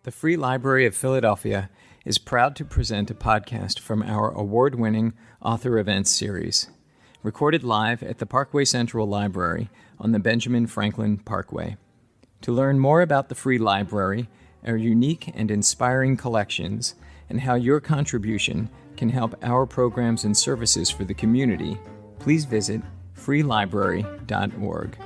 The Free Library of Philadelphia is proud to present a podcast from our award-winning Author Events series, recorded live at the Parkway Central Library on the Benjamin Franklin Parkway. To learn more about the Free Library, our unique and inspiring collections, and how your contribution can help our programs and services for the community, please visit freelibrary.org.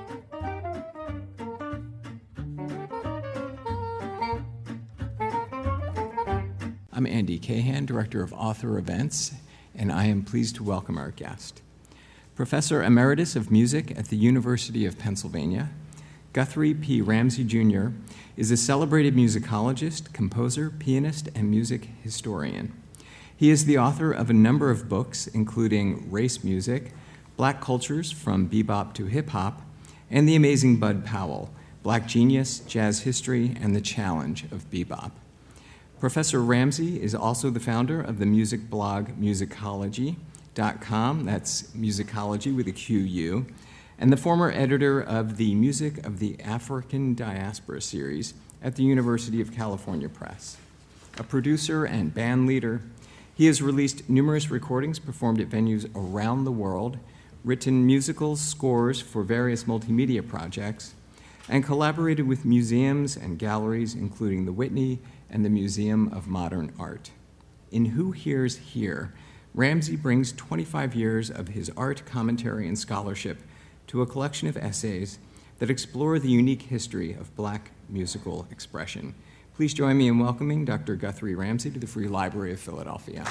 I'm Andy Cahan, Director of Author Events, and I am pleased to welcome our guest. Professor Emeritus of Music at the University of Pennsylvania, Guthrie P. Ramsey, Jr. is a celebrated musicologist, composer, pianist, and music historian. He is the author of a number of books, including Race Music, Black Cultures from Bebop to Hip Hop, and The Amazing Bud Powell, Black Genius, Jazz History, and the Challenge of Bebop. Professor Ramsey is also the founder of the music blog Musicology.com, that's musicology with a QU, and the former editor of the Music of the African Diaspora series at the University of California Press. A producer and band leader, he has released numerous recordings performed at venues around the world, written musical scores for various multimedia projects, and collaborated with museums and galleries, including the Whitney and the Museum of Modern Art. In Who Hears Here, Ramsey brings 25 years of his art, commentary, and scholarship to a collection of essays that explore the unique history of Black musical expression. Please join me in welcoming Dr. Guthrie Ramsey to the Free Library of Philadelphia.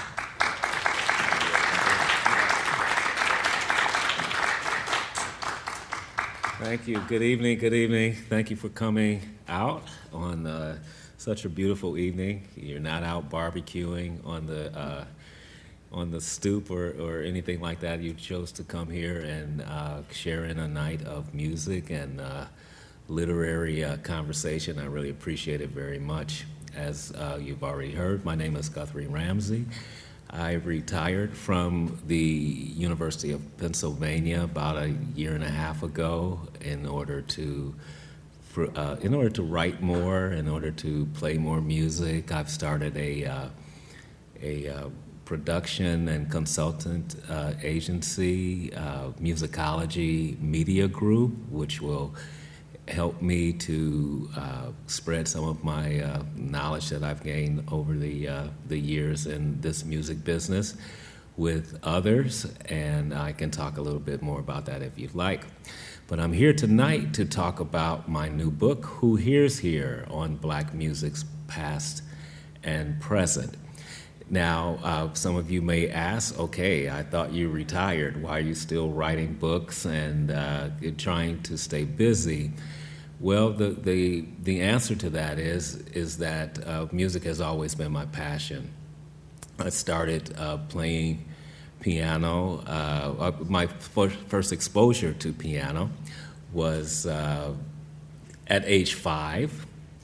Thank you. Good evening. Good evening. Thank you for coming out on such a beautiful evening. You're not out barbecuing on the stoop or anything like that. You chose to come here and share in a night of music and literary conversation. I really appreciate it very much. As you've already heard, my name is Guthrie Ramsey. I retired from the University of Pennsylvania about a year and a half ago in order to write more, in order to play more music. I've started a production and consultant agency, Musicology Media Group, which will help me to spread some of my knowledge that I've gained over the years in this music business with others, and I can talk a little bit more about that if you'd like. But I'm here tonight to talk about my new book, Who Hears Here, on Black music's past and present. Now, some of you may ask, okay, I thought you retired. Why are you still writing books and trying to stay busy? Well, the answer to that is that music has always been my passion. I started playing piano. My first exposure to piano was at age 5.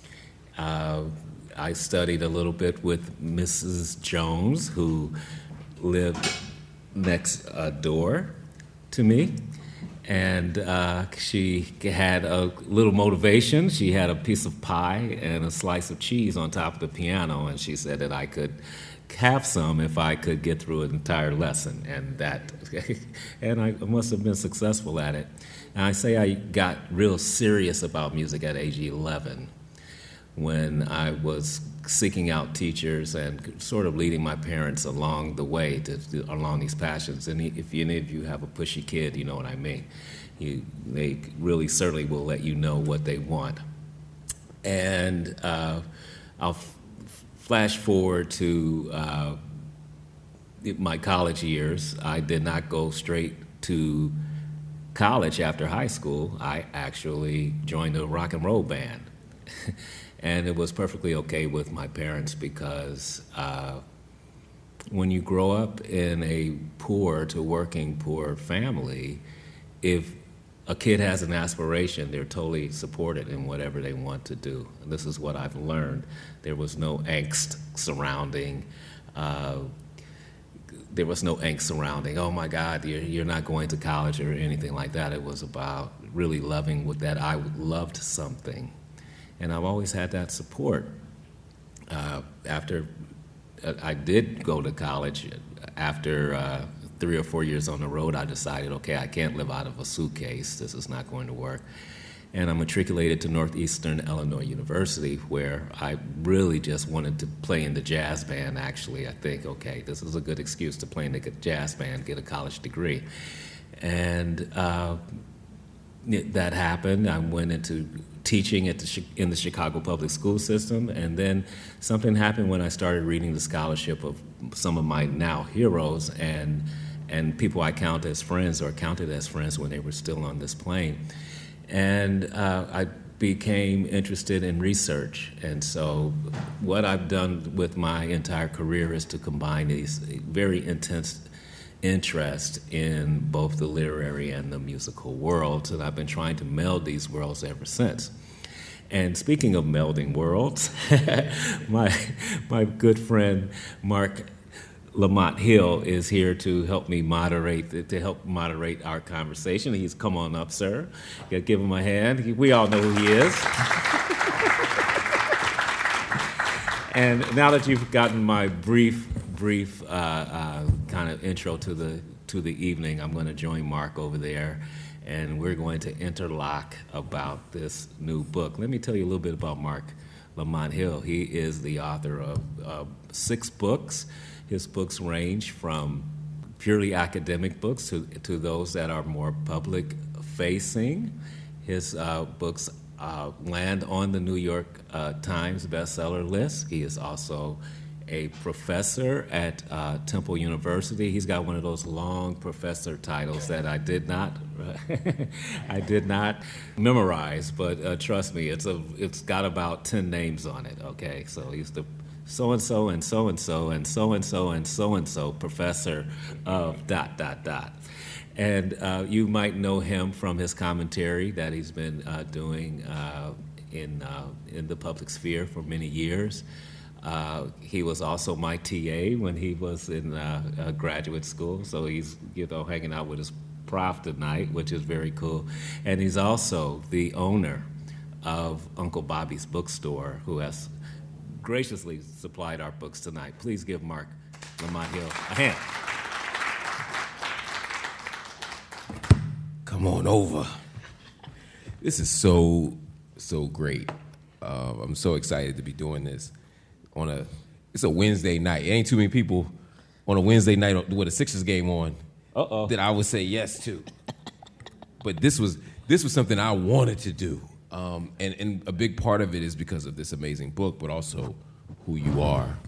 I studied a little bit with Mrs. Jones, who lived next door to me. And she had a little motivation. She had a piece of pie and a slice of cheese on top of the piano, and she said that I could have some if I could get through an entire lesson. And I must have been successful at it. And I say I got real serious about music at age 11, when I was seeking out teachers and sort of leading my parents along the way along these passions. And if any of you have a pushy kid, you know what I mean. They really certainly will let you know what they want. And I'll flash forward to my college years. I did not go straight to college after high school. I actually joined a rock and roll band. And it was perfectly okay with my parents because when you grow up in a poor to working poor family, if a kid has an aspiration, they're totally supported in whatever they want to do. And this is what I've learned. There was no angst surrounding, oh my God, you're not going to college or anything like that. It was about really loving that I loved something. And I've always had that support. After I did go to college, after 3 or 4 years on the road, I decided, okay, I can't live out of a suitcase. This is not going to work. And I matriculated to Northeastern Illinois University, where I really just wanted to play in the jazz band, actually. I think, okay, this is a good excuse to play in the jazz band, get a college degree. And that happened. I went into teaching in the Chicago public school system, and then something happened when I started reading the scholarship of some of my now heroes and people I count as friends or counted as friends when they were still on this plane. And I became interested in research. And so what I've done with my entire career is to combine these very intense interest in both the literary and the musical worlds, and I've been trying to meld these worlds ever since. And speaking of melding worlds, my good friend Mark Lamont Hill is here to help me moderate our conversation. He's come on up, sir. You gotta give him a hand. We all know who he is. And now that you've gotten my brief kind of intro to the evening, I'm going to join Mark over there, and we're going to interlock about this new book. Let me tell you a little bit about Mark Lamont Hill. He is the author of 6 books. His books range from purely academic books to those that are more public-facing. His books land on the New York Times bestseller list. He is also a professor at Temple University. He's got one of those long professor titles that I did not memorize, but trust me, it's got about 10 names on it. Okay, so he's the so-and-so and so-and-so and so-and-so and so-and-so professor of ... And you might know him from his commentary that he's been doing in the public sphere for many years. He was also my TA when he was in graduate school, so he's hanging out with his prof tonight, which is very cool. And he's also the owner of Uncle Bobby's Bookstore, who has graciously supplied our books tonight. Please give Mark Lamont Hill a hand. Come on over. This is so great. I'm so excited to be doing this it's a Wednesday night. It ain't too many people on a Wednesday night with a Sixers game on that I would say yes to. But this was something I wanted to do. And a big part of it is because of this amazing book, but also who you are.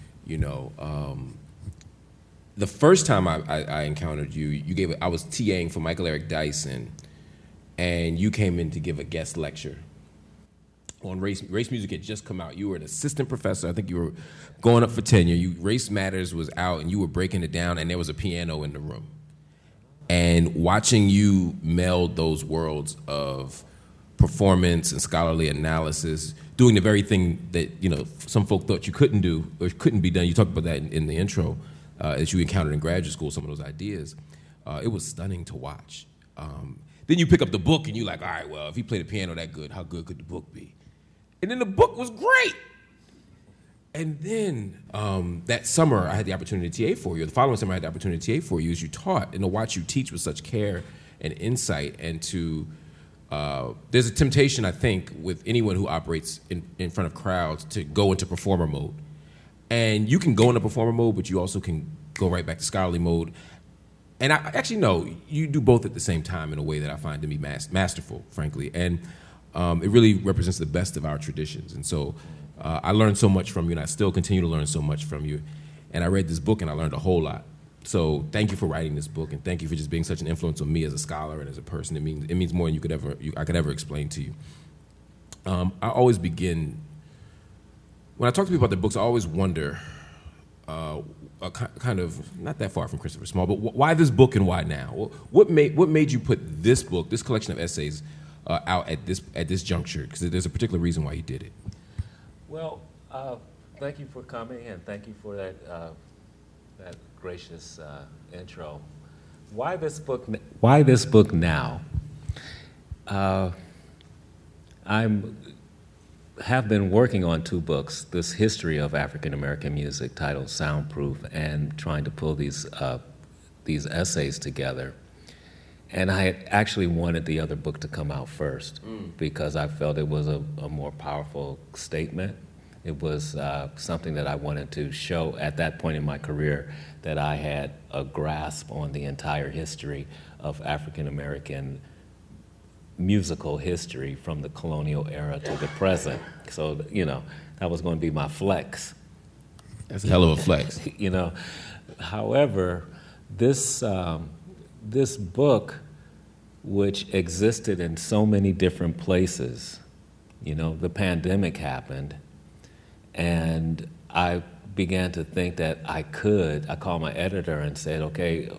The first time I encountered you, I was TAing for Michael Eric Dyson, and you came in to give a guest lecture on race. Race music had just come out. You were an assistant professor. I think you were going up for tenure. Race Matters was out, and you were breaking it down, and there was a piano in the room. And watching you meld those worlds of performance and scholarly analysis, doing the very thing that some folk thought you couldn't do or couldn't be done. You talked about that in the intro. That you encountered in graduate school, some of those ideas. It was stunning to watch. Then you pick up the book and you're like, all right, well, if he played the piano that good, how good could the book be? And then the book was great. And then that summer, I had the opportunity to TA for you. The following summer, I had the opportunity to TA for you as you taught, and to watch you teach with such care and insight. And there's a temptation, I think, with anyone who operates in front of crowds to go into performer mode. And you can go into performer mode, but you also can go right back to scholarly mode. And I actually know you do both at the same time in a way that I find to be masterful, frankly. And it really represents the best of our traditions. And so I learned so much from you, and I still continue to learn so much from you. And I read this book, and I learned a whole lot. So thank you for writing this book, and thank you for just being such an influence on me as a scholar and as a person. It means more than I could ever explain to you. I always begin. When I talk to people about their books, I always wonder, kind of not that far from Christopher Small, but why this book and why now? What made you put this book, this collection of essays, out at this juncture? Because there's a particular reason why you did it. Well, thank you for coming, and thank you for that gracious intro. Why this book? Why this book now? I'm have been working on 2 books, this history of African American music titled Soundproof, and trying to pull these essays together. And I had actually wanted the other book to come out first because I felt it was a more powerful statement. It was something that I wanted to show at that point in my career, that I had a grasp on the entire history of African American musical history from the colonial era to the present. So, that was going to be my flex. That's a hell of a flex. However, this book, which existed in so many different places, the pandemic happened, and I began to think that I called my editor and said, okay,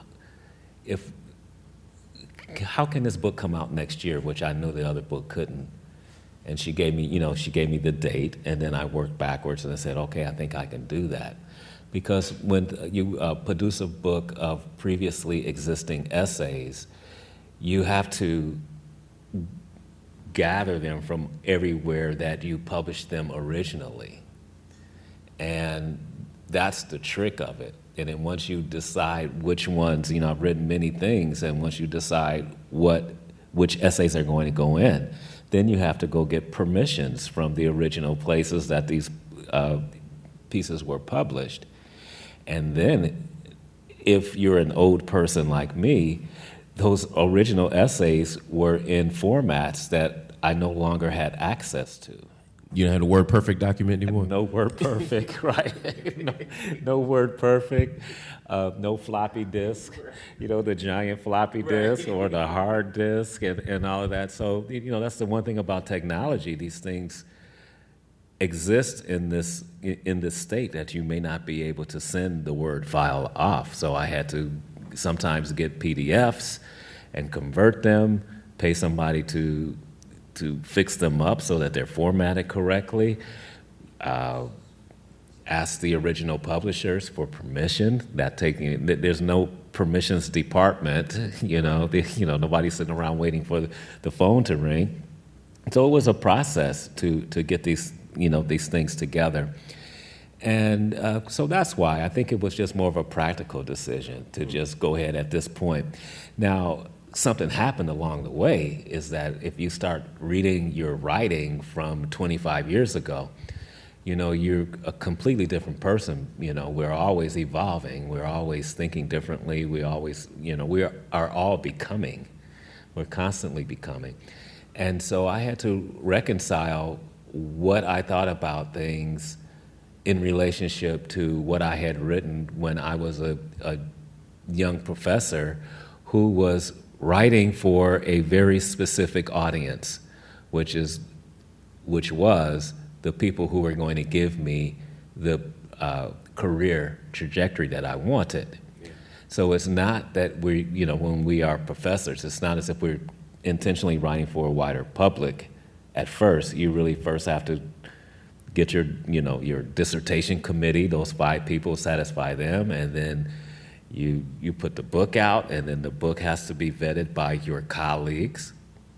how can this book come out next year, which I knew the other book couldn't? And she gave me the date, and then I worked backwards and I said, okay, I think I can do that. Because when you produce a book of previously existing essays, you have to gather them from everywhere that you published them originally. And that's the trick of it. And then once you decide which ones, I've written many things, and once you decide which essays are going to go in, then you have to go get permissions from the original places that these pieces were published. And then, if you're an old person like me, those original essays were in formats that I no longer had access to. You don't have the WordPerfect document anymore? No WordPerfect, right? No WordPerfect, no floppy disk, the giant floppy disk or the hard disk and all of that. So, that's the one thing about technology. These things exist in this state that you may not be able to send the Word file off. So I had to sometimes get PDFs and convert them, pay somebody to fix them up so that they're formatted correctly, ask the original publishers for permission. There's no permissions department, nobody's sitting around waiting for the phone to ring. So it was a process to get these things together. And so that's why I think it was just more of a practical decision to just go ahead at this point. Now, something happened along the way is that if you start reading your writing from 25 years ago, you're a completely different person. We're always evolving. We're always thinking differently. We always, we are all becoming. We're constantly becoming. And so I had to reconcile what I thought about things in relationship to what I had written when I was a young professor who was writing for a very specific audience, which was the people who were going to give me the career trajectory that I wanted. Yeah. So it's not that when we are professors, it's not as if we're intentionally writing for a wider public at first. You really first have to get your dissertation committee, those 5 people, satisfy them, and then you put the book out, and then the book has to be vetted by your colleagues.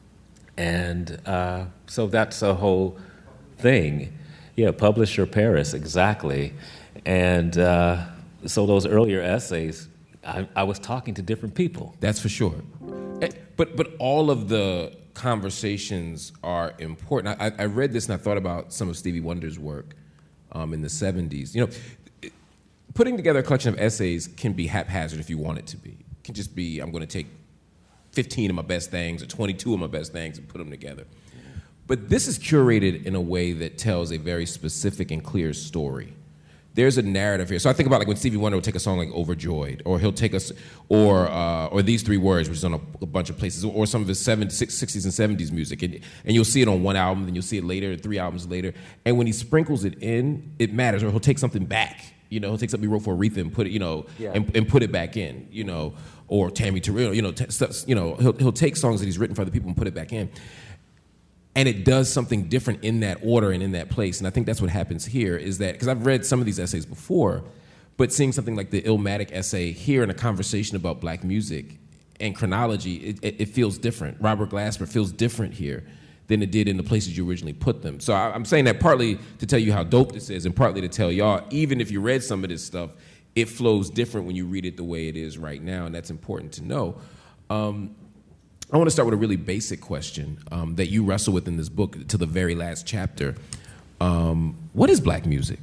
And so that's a whole thing. Yeah, publisher Paris, exactly. And so those earlier essays, I was talking to different people. That's for sure. But all of the conversations are important. I read this and I thought about some of Stevie Wonder's work in the 70s. Putting together a collection of essays can be haphazard if you want it to be. It can just be, I'm going to take 15 of my best things or 22 of my best things and put them together. But this is curated in a way that tells a very specific and clear story. There's a narrative here. So I think about when Stevie Wonder will take a song like Overjoyed, or he'll take us, or These Three Words, which is on a bunch of places, or some of his 60s and 70s music. And you'll see it on one album, then you'll see it later, 3 albums later. And when he sprinkles it in, it matters. Or he'll take something back. He'll take something he wrote for Aretha and put it, and put it back in, or Tammy Terrell, he'll take songs that he's written for other people and put it back in. And it does something different in that order and in that place. And I think that's what happens here is that, because I've read some of these essays before, but seeing something like the Illmatic essay here in a conversation about black music and chronology, it feels different. Robert Glasper feels different here than it did in the places you originally put them. So I'm saying that partly to tell you how dope this is, and partly to tell y'all, even if you read some of this stuff, it flows different when you read it the way it is right now, and that's important to know. I want to start with a really basic question that you wrestle with in this book to the very last chapter. What is black music?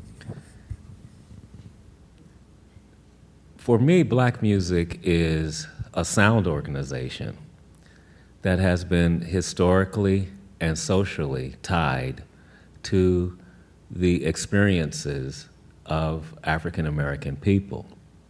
For me, black music is a sound organization that has been historically and socially tied to the experiences of African American people.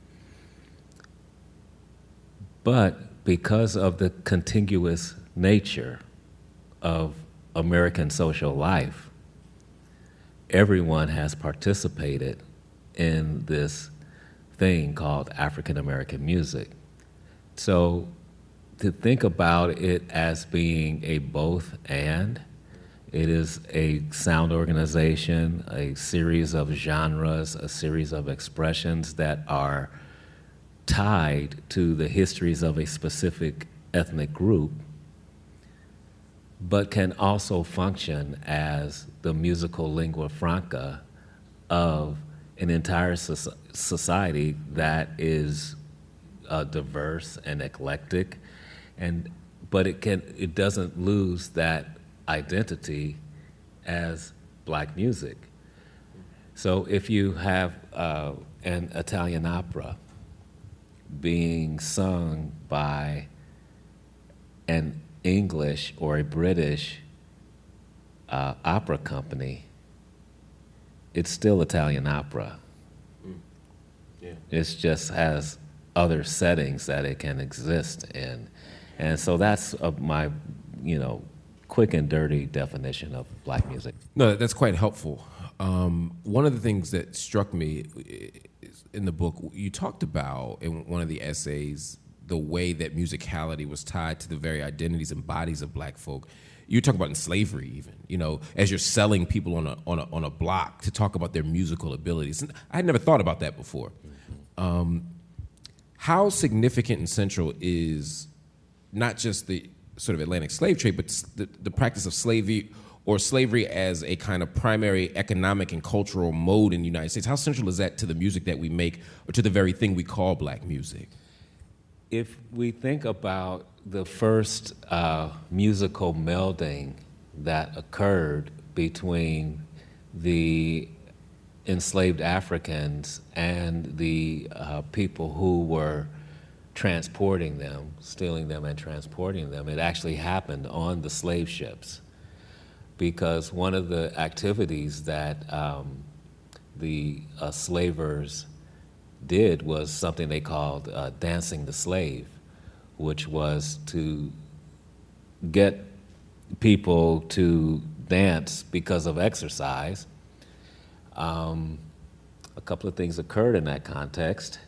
But because of the contiguous nature of American social life, everyone has participated in this thing called African American music. So to think about it as being a both and, it is a sound organization, a series of genres, a series of expressions that are tied to the histories of a specific ethnic group, but can also function as the musical lingua franca of an entire society that is diverse and eclectic, but it doesn't lose that identity as black music. So if you have an Italian opera being sung by an English or a British opera company, it's still Italian opera. Yeah. It just has other settings that it can exist in. And so that's my, quick and dirty definition of black music. No, that's quite helpful. One of the things that struck me in the book, you talked about in one of the essays the way that musicality was tied to the very identities and bodies of black folk. You talk about in slavery, even, as you're selling people on a block to talk about their musical abilities. And I had never thought about that before. How significant and central is not just the sort of Atlantic slave trade, but the practice of slavery or slavery as a kind of primary economic and cultural mode in the United States? How central is that to the music that we make or to the very thing we call black music? If we think about the first musical melding that occurred between the enslaved Africans and the people who were transporting them, stealing them and transporting them, it actually happened on the slave ships. Because one of the activities that the slavers did was something they called dancing the slave, which was to get people to dance because of exercise. A couple of things occurred in that context.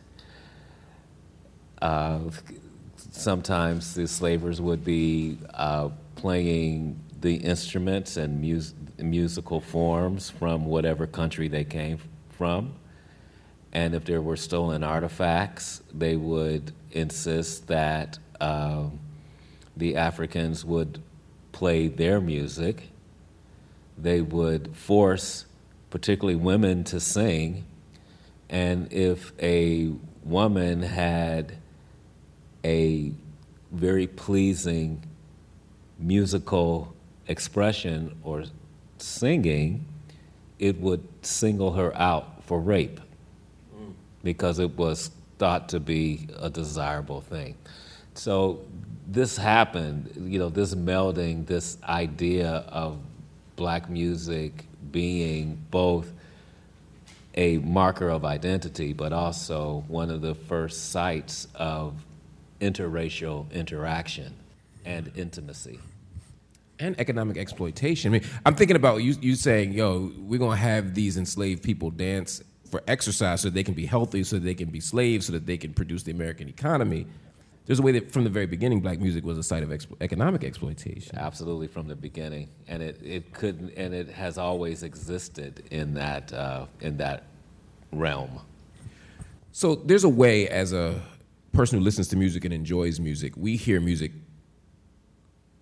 Sometimes the slavers would be playing the instruments and musical forms from whatever country they came from. And if there were stolen artifacts, they would insist that the Africans would play their music. They would force particularly women to sing. And if a woman had a very pleasing musical expression or singing, it would single her out for rape because it was thought to be a desirable thing. So this happened, this melding, this idea of black music being both a marker of identity, but also one of the first sites of interracial interaction and intimacy. And economic exploitation. I mean, I'm thinking about you saying, we're going to have these enslaved people dance for exercise so they can be healthy, so they can be slaves, so that they can produce the American economy. There's a way that from the very beginning, black music was a site of economic exploitation. Absolutely, from the beginning, and it couldn't, and it has always existed in that realm. So there's a way, as a person who listens to music and enjoys music, we hear music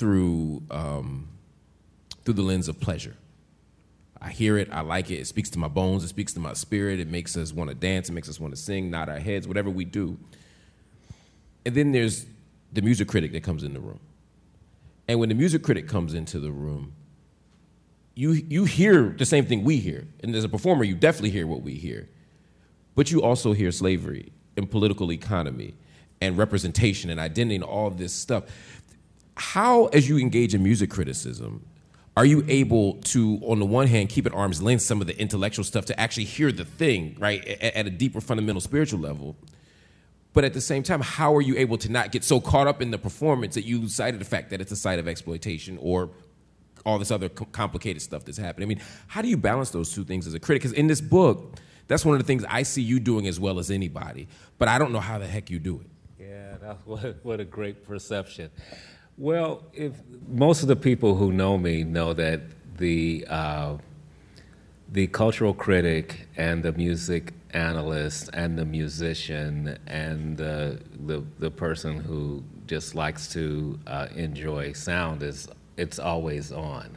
through the lens of pleasure. I hear it, I like it, it speaks to my bones, it speaks to my spirit, it makes us want to dance, it makes us want to sing, nod our heads, whatever we do. And then there's the music critic that comes in the room. And when the music critic comes into the room, you hear the same thing we hear. And as a performer, you definitely hear what we hear. But you also hear slavery and political economy and representation and identity and all this stuff. How, as you engage in music criticism, are you able to, on the one hand, keep at arm's length some of the intellectual stuff to actually hear the thing, right, at a deeper, fundamental spiritual level? But at the same time, how are you able to not get so caught up in the performance that you lose sight of the fact that it's a site of exploitation or all this other complicated stuff that's happening? I mean, how do you balance those two things as a critic? Because in this book, that's one of the things I see you doing as well as anybody. But I don't know how the heck you do it. Yeah, what a great perception. Well, if most of the people who know me know that the cultural critic and the music analyst and the musician and the person who just likes to enjoy sound it's always on.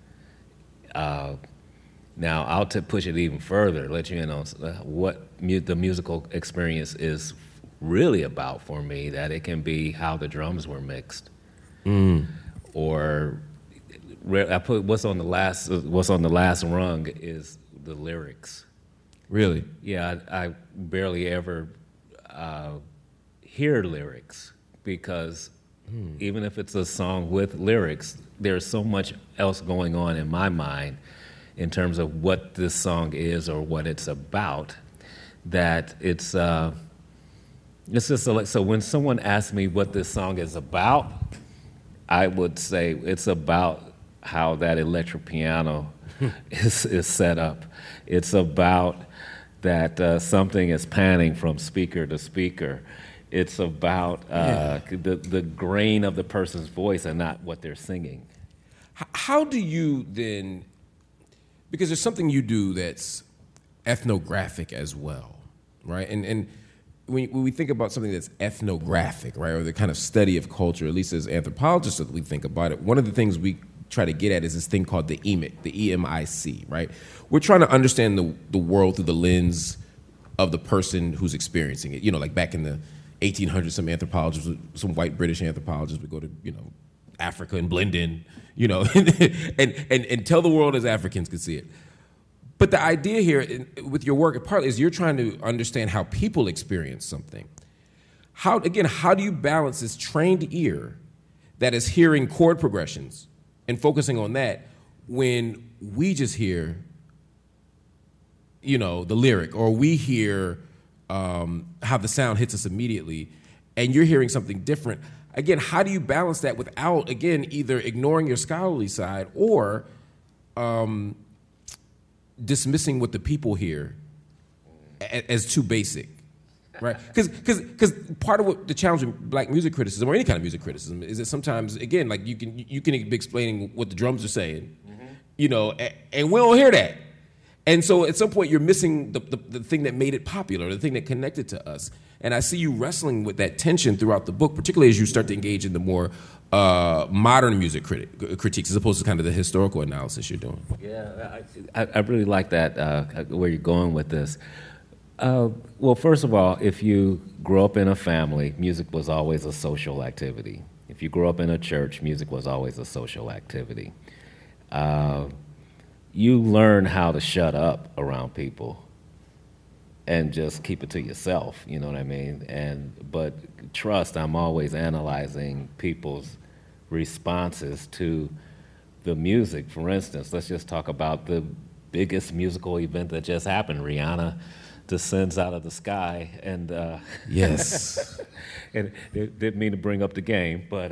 Now I'll push it even further, let you in on what the musical experience is really about for me. That it can be how the drums were mixed. Or I put what's on the last rung is the lyrics. Really? Yeah, I barely ever hear lyrics because even if it's a song with lyrics, there's so much else going on in my mind in terms of what this song is or what it's about that it's just so when someone asks me what this song is about, I would say it's about how that electric piano is set up. It's about that something is panning from speaker to speaker. It's about the grain of the person's voice and not what they're singing. How do you then, because there's something you do that's ethnographic as well, right? And when we think about something that's ethnographic, right, or the kind of study of culture, at least as anthropologists that we think about it, one of the things we try to get at is this thing called the EMIC, the E-M-I-C, right? We're trying to understand the world through the lens of the person who's experiencing it. You know, like back in the 1800s, some anthropologists, some white British anthropologists would go to, Africa and blend in, and tell the world as Africans could see it. But the idea here with your work partly is you're trying to understand how people experience something. How do you balance this trained ear that is hearing chord progressions and focusing on that when we just hear, the lyric, or we hear how the sound hits us immediately, and you're hearing something different? Again, how do you balance that without, again, either ignoring your scholarly side or dismissing what the people hear as too basic, right? Because part of what the challenge with black music criticism or any kind of music criticism is that sometimes, again, like you can be explaining what the drums are saying, and we don't hear that. And so at some point you're missing the thing that made it popular, the thing that connected to us. And I see you wrestling with that tension throughout the book, particularly as you start to engage in the more modern music critiques, as opposed to kind of the historical analysis you're doing. Yeah, I really like that, where you're going with this. Well, first of all, if you grow up in a family, music was always a social activity. If you grew up in a church, music was always a social activity. You learn how to shut up around people and just keep it to yourself, you know what I mean? But trust, I'm always analyzing people's responses to the music. For instance, let's just talk about the biggest musical event that just happened. Rihanna descends out of the sky, and yes, and it didn't mean to bring up the game, but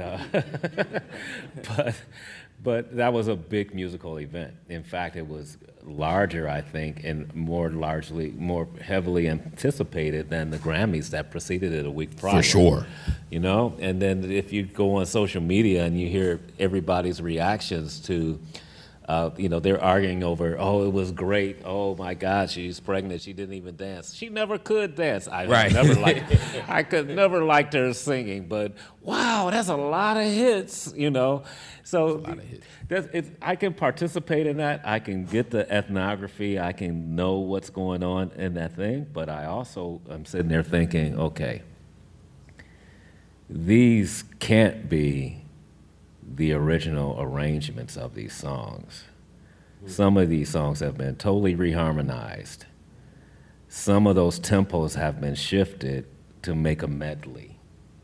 but that was a big musical event. In fact, it was larger, I think, and more heavily anticipated than the Grammys that preceded it a week prior. For sure. And then if you go on social media and you hear everybody's reactions to They're arguing over, oh, it was great. Oh my God, she's pregnant. She didn't even dance. She never could dance. Right. I could never liked her singing. But wow, that's a lot of hits. So I can participate in that. I can get the ethnography. I can know what's going on in that thing. But I also am sitting there thinking, okay, these can't be the original arrangements of these songs. Some of these songs have been totally reharmonized. Some of those tempos have been shifted to make a medley.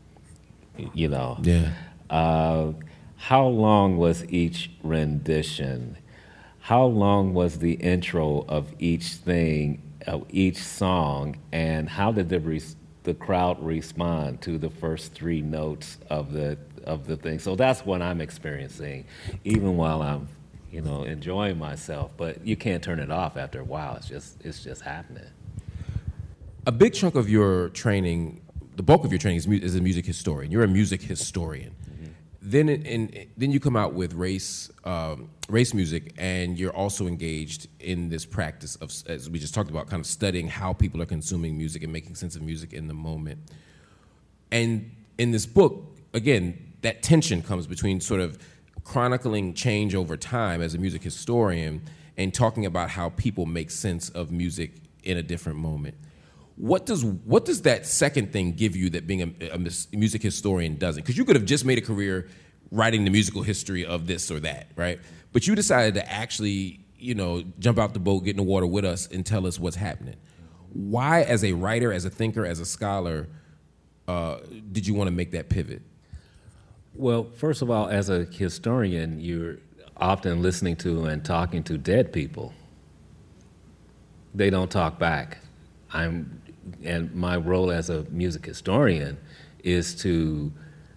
Yeah. How long was each rendition? How long was the intro of each thing, of each song, and how did the crowd respond to the first three notes of the thing? So that's what I'm experiencing, even while I'm, enjoying myself. But you can't turn it off after a while. It's just happening. A big chunk of your training, the bulk of your training is a music historian. You're a music historian. Mm-hmm. Then you come out with race music, and you're also engaged in this practice of, as we just talked about, kind of studying how people are consuming music and making sense of music in the moment. And in this book, again, that tension comes between sort of chronicling change over time as a music historian and talking about how people make sense of music in a different moment. What does that second thing give you that being a music historian doesn't? Because you could have just made a career writing the musical history of this or that, right? But you decided to actually, jump out the boat, get in the water with us, and tell us what's happening. Why, as a writer, as a thinker, as a scholar, did you want to make that pivot? Well, first of all, as a historian, you're often listening to and talking to dead people. They don't talk back. And my role as a music historian is to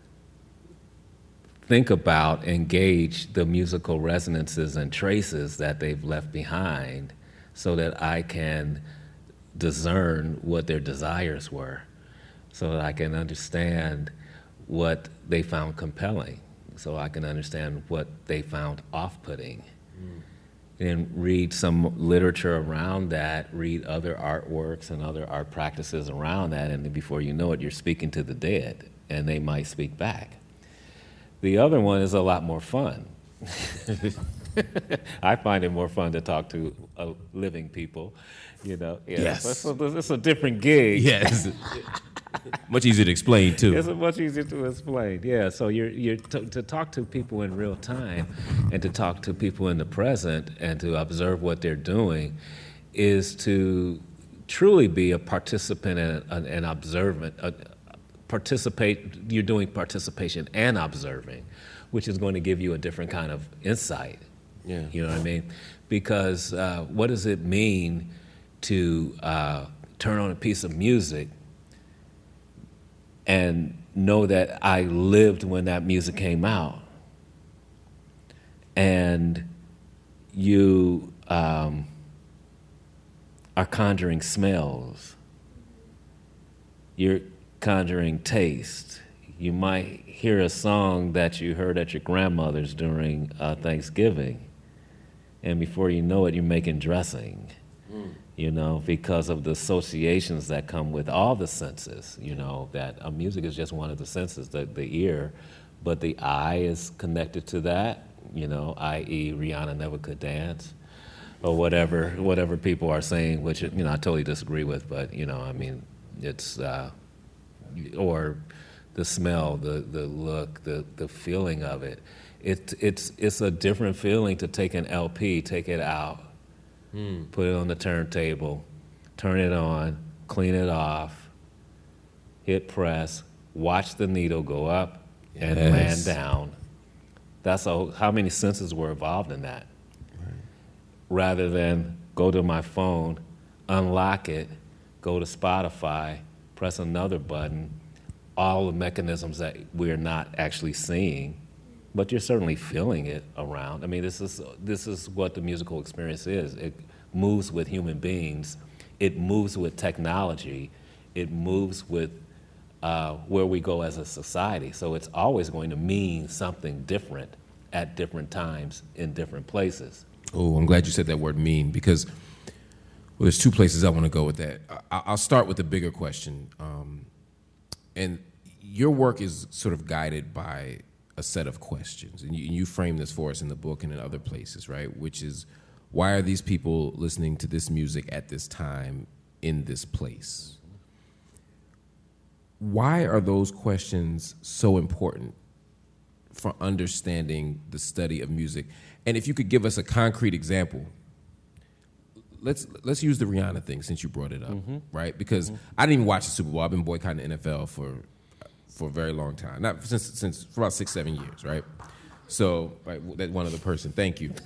think about, engage the musical resonances and traces that they've left behind so that I can discern what their desires were, so that I can understand what they found compelling, so I can understand what they found off-putting. And read some literature around that, read other artworks and other art practices around that, and then before you know it, you're speaking to the dead, and they might speak back. The other one is a lot more fun. I find it more fun to talk to living people, Yes. It's a different gig. Yes. Much easier to explain, too. It's much easier to explain, yeah. So you're to talk to people in real time and to talk to people in the present and to observe what they're doing is to truly be a participant and an observant. You're doing participation and observing, which is going to give you a different kind of insight. Yeah. You know what I mean? Because what does it mean to turn on a piece of music and know that I lived when that music came out, and you are conjuring smells, you're conjuring taste. You might hear a song that you heard at your grandmother's during Thanksgiving, and before you know it, you're making dressing. Because of the associations that come with all the senses, that music is just one of the senses, the ear, but the eye is connected to that, i.e. Rihanna never could dance, or whatever people are saying, which, I totally disagree with, but, it's, or the smell, the look, the feeling of it. It's a different feeling to take an LP, take it out, put it on the turntable, turn it on, clean it off, hit press, watch the needle go up and land down. That's how many senses were involved in that. Right. Rather than go to my phone, unlock it, go to Spotify, press another button, all the mechanisms that we're not actually seeing, but you're certainly feeling it around. I mean, this is what the musical experience is. It moves with human beings. It moves with technology. It moves with where we go as a society. So it's always going to mean something different at different times in different places. Oh, I'm glad you said that word mean, because there's two places I want to go with that. I'll start with the bigger question. And your work is sort of guided by a set of questions. And you frame this for us in the book and in other places, right? Which is, why are these people listening to this music at this time in this place? Why are those questions so important for understanding the study of music? And if you could give us a concrete example, let's use the Rihanna thing since you brought it up, right? Because I didn't even watch the Super Bowl. I've been boycotting the NFL for a very long time, not since for about 6-7 years, right? So, right, that one other person. Thank you.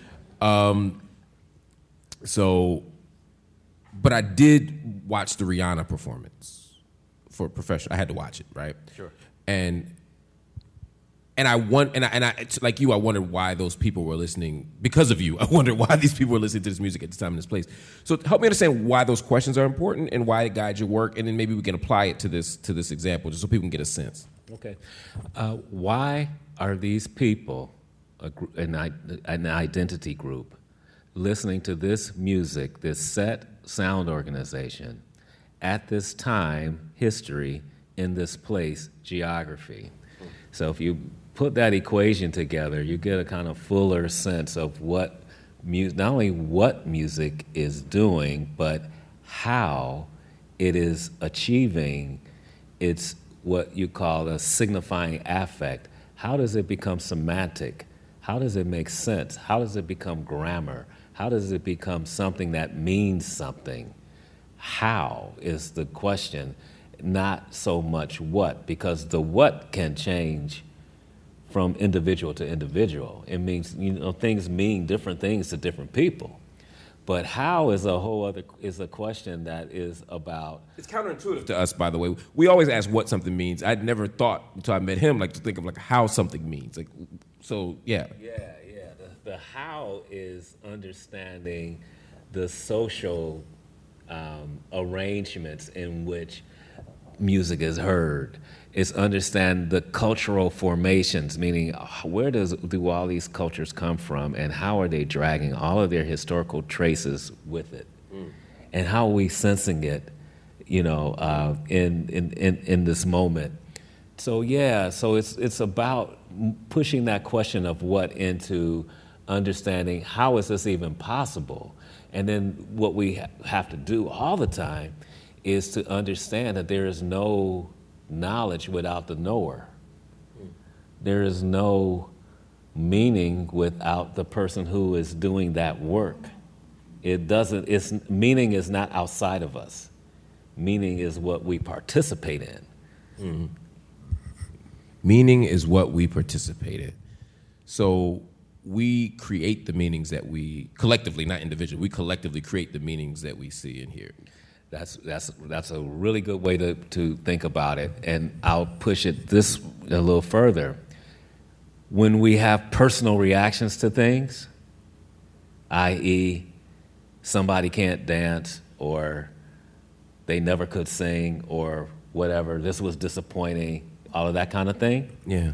But I did watch the Rihanna performance for professional. I had to watch it, right? Sure. And I like you, I wondered why those people were listening. Because of you, I wondered why these people were listening to this music at this time and this place. So help me understand why those questions are important and why it guides your work, and then maybe we can apply it to this example, just so people can get a sense. Okay. Why are these people, an identity group, listening to this music, this set sound organization, at this time, history, in this place, geography? So if you put that equation together, you get a kind of fuller sense of what not only what music is doing, but how it is achieving its what you call a signifying affect. How does it become semantic? How does it make sense? How does it become grammar? How does it become something that means something? How is the question, not so much what, because the what can change from individual to individual. It means, things mean different things to different people. But how is a question that is about... It's counterintuitive to us, by the way. We always ask what something means. I'd never thought, until I met him, to think of how something means. Yeah. The how is understanding the social arrangements in which music is heard. It's understand the cultural formations, meaning where do all these cultures come from, and how are they dragging all of their historical traces with it, and how are we sensing it, in this moment. So it's about pushing that question of what into understanding how is this even possible, and then what we have to do all the time is to understand that there is no knowledge without the knower. There is no meaning without the person who is doing that work. Meaning is not outside of us. Meaning is what we participate in. Mm-hmm. Meaning is what we participate in. So we create the meanings that we collectively, not individually, we collectively create the meanings that we see and hear. That's a really good way to think about it, and I'll push it this a little further. When we have personal reactions to things, i.e., somebody can't dance, or they never could sing, or whatever, this was disappointing, all of that kind of thing. Yeah.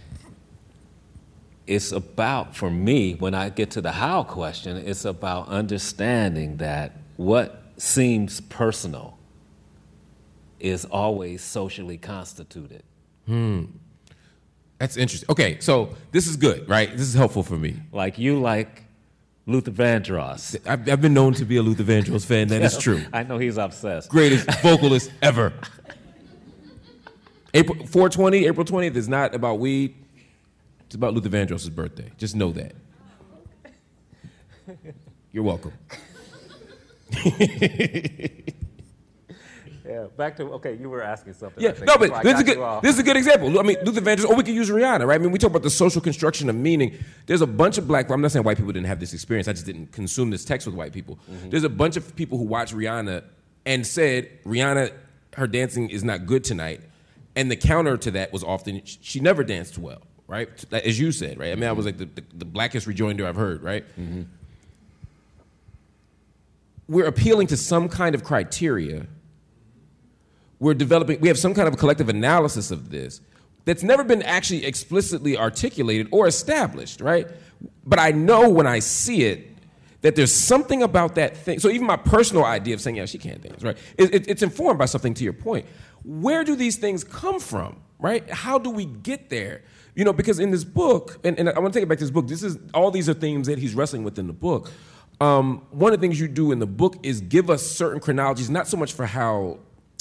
It's about, for me, when I get to the how question, it's about understanding that what seems personal is always socially constituted. That's interesting. Okay, so this is good, right? This is helpful for me. Like Luther Vandross. I've been known to be a Luther Vandross fan. That is true. I know he's obsessed. Greatest vocalist ever. April 20th is not about weed. It's about Luther Vandross' birthday. Just know that. You're welcome. Yeah, back to, you were asking something. Yeah, no, but this is a good example. I mean, Luther Vandross, or we could use Rihanna, right? I mean, we talk about the social construction of meaning. There's a bunch of I'm not saying white people didn't have this experience. I just didn't consume this text with white people. Mm-hmm. There's a bunch of people who watched Rihanna and said, Rihanna, her dancing is not good tonight. And the counter to that was often, she never danced well, right? As you said, right? I mean, I was like the blackest rejoinder I've heard, right? Mm-hmm. We're appealing to some kind of criteria. We have some kind of collective analysis of this. that's never been actually explicitly articulated or established, right? But I know when I see it that there's something about that thing. So even my personal idea of saying, yeah, she can't dance, right? It's informed by something, to your point. Where do these things come from, right? How do we get there? You know, because in this book, and I want to take it back to this book, all these are themes that he's wrestling with in the book. One of the things you do in the book is give us certain chronologies, not so much for how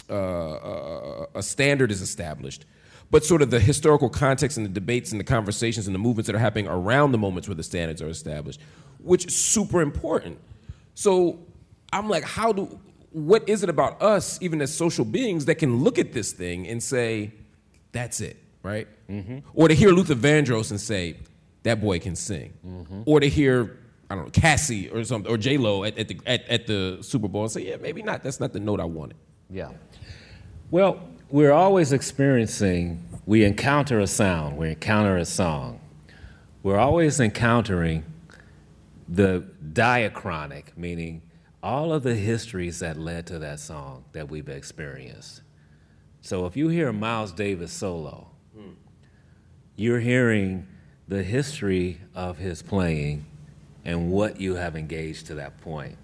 a standard is established, but sort of the historical context and the debates and the conversations and the movements that are happening around the moments where the standards are established, which is super important. So I'm like, what is it about us, even as social beings, that can look at this thing and say, that's it, right? Mm-hmm. Or to hear Luther Vandross and say, that boy can sing. Mm-hmm. Or to hear, I don't know, Cassie or something, or J-Lo at the Super Bowl and say, yeah, maybe not. That's not the note I wanted. Yeah. Well, we're always experiencing, we encounter a sound, we encounter a song. We're always encountering the diachronic, meaning all of the histories that led to that song that we've experienced. So if you hear Miles Davis solo, you're hearing the history of his playing and what you have engaged to that point.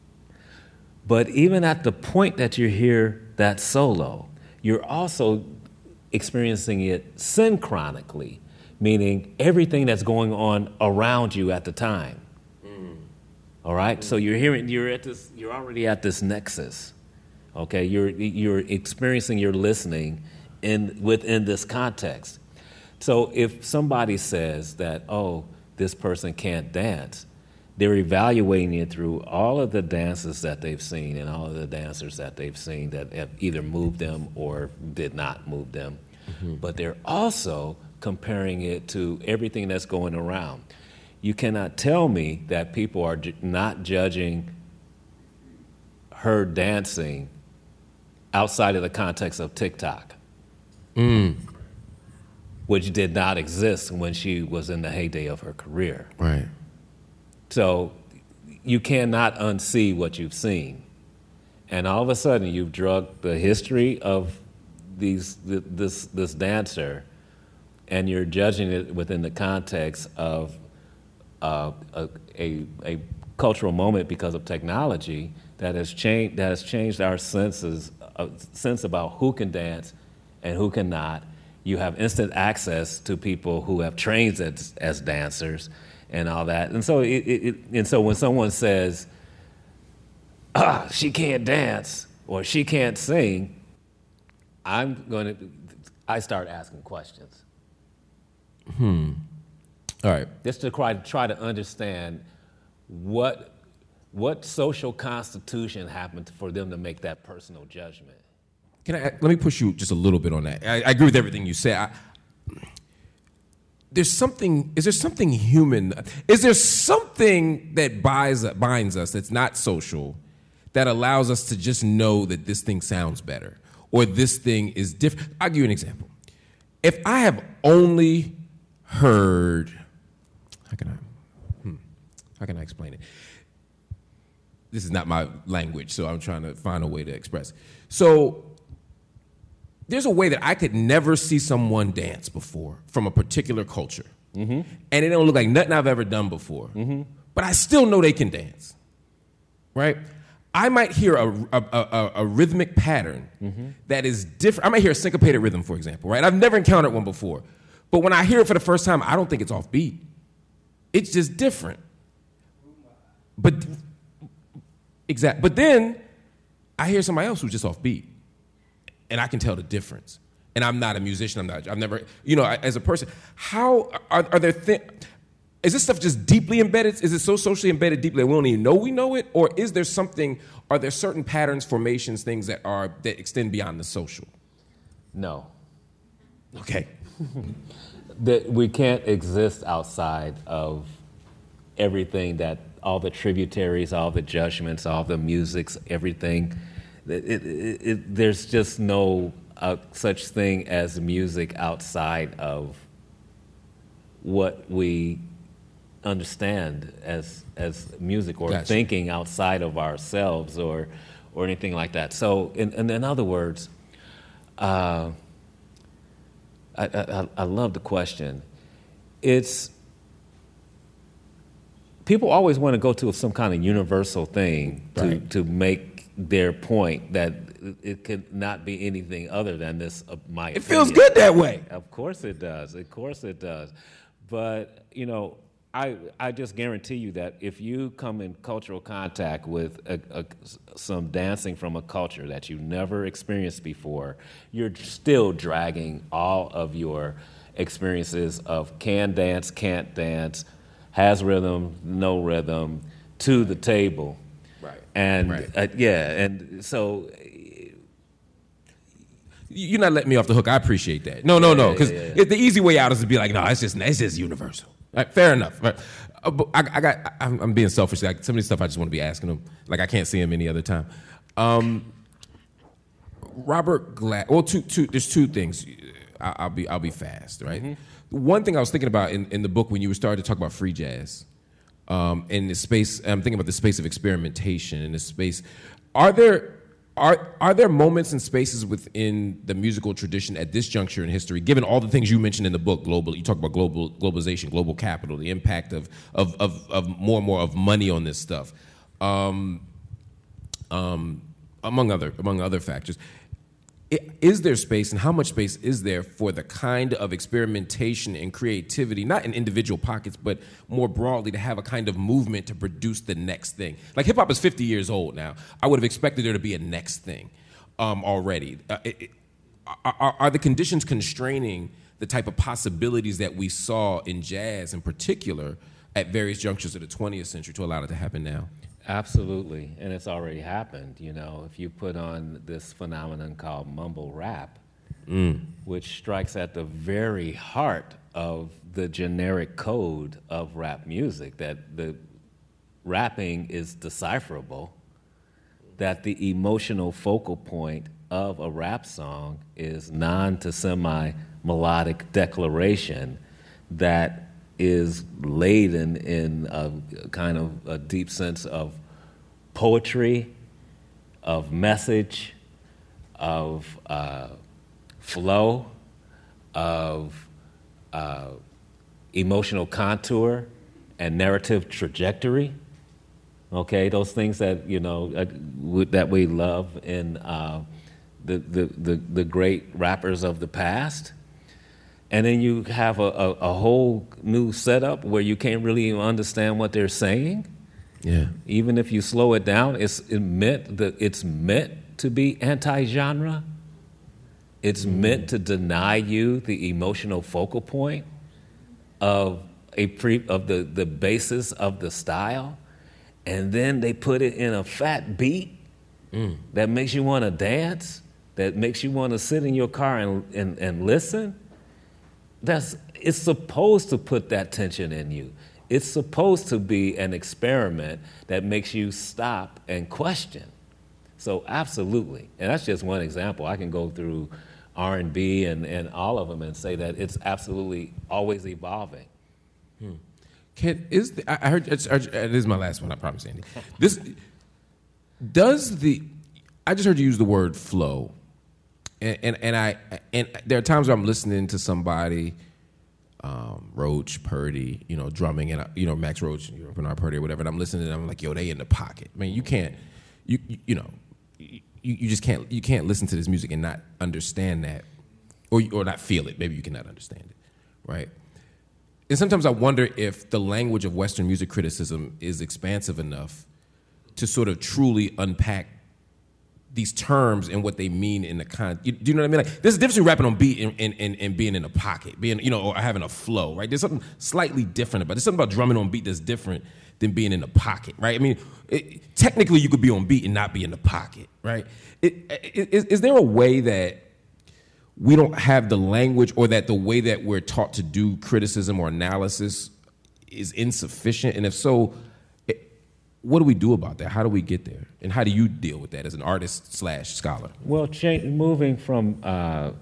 But even at the point that you hear that solo, you're also experiencing it synchronically, meaning everything that's going on around you at the time. All right, so you're already at this nexus. Okay, you're experiencing your listening within this context. So if somebody says that, oh, this person can't dance, they're evaluating it through all of the dances that they've seen and all of the dancers that they've seen that have either moved them or did not move them. Mm-hmm. But they're also comparing it to everything that's going around. You cannot tell me that people are not judging her dancing outside of the context of TikTok, which did not exist when she was in the heyday of her career. Right. So you cannot unsee what you've seen. And all of a sudden you've drugged the history of this dancer and you're judging it within the context of a cultural moment because of technology that has changed our sense about who can dance and who cannot. You have instant access to people who have trained as dancers and all that. And so so when someone says, she can't dance or she can't sing, I start asking questions. All right. Just to try to understand what social constitution happened for them to make that personal judgment. Let me push you just a little bit on that. I agree with everything you say. Is there something human? Is there something that binds us that's not social that allows us to just know that this thing sounds better or this thing is different? I'll give you an example. If I have only heard, how can I explain it? This is not my language, so I'm trying to find a way to express. So there's a way that I could never see someone dance before from a particular culture. Mm-hmm. And it don't look like nothing I've ever done before. Mm-hmm. But I still know they can dance, right? I might hear a rhythmic pattern that is different. I might hear a syncopated rhythm, for example, right? I've never encountered one before. But when I hear it for the first time, I don't think it's off beat. It's just different. But then I hear somebody else who's just off beat. And I can tell the difference. And I'm not a musician. I've never, as a person, how are there is this stuff just deeply embedded? Is it so socially embedded deeply that we don't even know we know it? Or is there are there certain patterns, formations, things that extend beyond the social? No. Okay. That we can't exist outside of everything all the tributaries, all the judgments, all the musics, everything. There's just no such thing as music outside of what we understand as music, or Gotcha. thinking outside of ourselves, or anything like that. So, in other words, I love the question. It's people always want to go to some kind of universal thing to make their point that it could not be anything other than this. My It opinion. feels good that way. Of course it does. Of course it does. But I just guarantee you that if you come in cultural contact with some dancing from a culture that you never experienced before, you're still dragging all of your experiences of can dance, can't dance, has rhythm, no rhythm, to the table. Right. And Right. and so You're not letting me off the hook. I appreciate that. No, because the easy way out is to be like, no, it's just universal. Right, fair enough. Right. But I'm being selfish. Like, some of these stuff I just want to be asking him. Like, I can't see him any other time. Robert Glasper. Well, there's two things. I'll be fast. Right. Mm-hmm. One thing I was thinking about in the book when you were starting to talk about free jazz, in the space. I'm thinking about the space of experimentation in this space. Are there moments and spaces within the musical tradition at this juncture in history, given all the things you mentioned in the book, you talk about globalization, global capital, the impact of more and more of money on this stuff, among other factors. Is there space, and how much space is there for the kind of experimentation and creativity, not in individual pockets, but more broadly, to have a kind of movement to produce the next thing? Like, hip-hop is 50 years old now. I would have expected there to be a next thing already. Are the conditions constraining the type of possibilities that we saw in jazz in particular at various junctures of the 20th century to allow it to happen now? absolutely, and it's already happened. If you put on this phenomenon called mumble rap, which strikes at the very heart of the generic code of rap music, that the rapping is decipherable, that the emotional focal point of a rap song is non to semi-melodic declaration that is laden in a kind of a deep sense of poetry, of message, of flow, of emotional contour and narrative trajectory. Okay, those things that that we love in the great rappers of the past. And then you have a whole new setup where you can't really even understand what they're saying. Yeah. Even if you slow it down, it's meant to be anti-genre. It's meant to deny you the emotional focal point of the basis of the style. And then they put it in a fat beat that makes you want to dance, that makes you want to sit in your car and listen. It's supposed to put that tension in you. It's supposed to be an experiment that makes you stop and question. So absolutely. And that's just one example. I can go through R&B and all of them and say that it's absolutely always evolving. I heard this is my last one, I promise, Andy. I just heard you use the word flow. And there are times where I'm listening to somebody, Roach, Purdy, drumming, and Max Roach, Bernard Purdy, or whatever, and I'm listening, and I'm like, yo, they in the pocket. I mean, you can't, you just can't, you can't listen to this music and not understand that, or not feel it. Maybe you cannot understand it, right? And sometimes I wonder if the language of Western music criticism is expansive enough to sort of truly unpack these terms and what they mean in the do you know what I mean? Like, there's a difference between rapping on beat and being in a pocket, or having a flow, right? There's something slightly different about it. There's something about drumming on beat that's different than being in the pocket, right? I mean, technically you could be on beat and not be in the pocket, right? Is there a way that we don't have the language, or that the way that we're taught to do criticism or analysis is insufficient? And if so, what do we do about that? How do we get there? And how do you deal with that as an artist/scholar? Well, moving from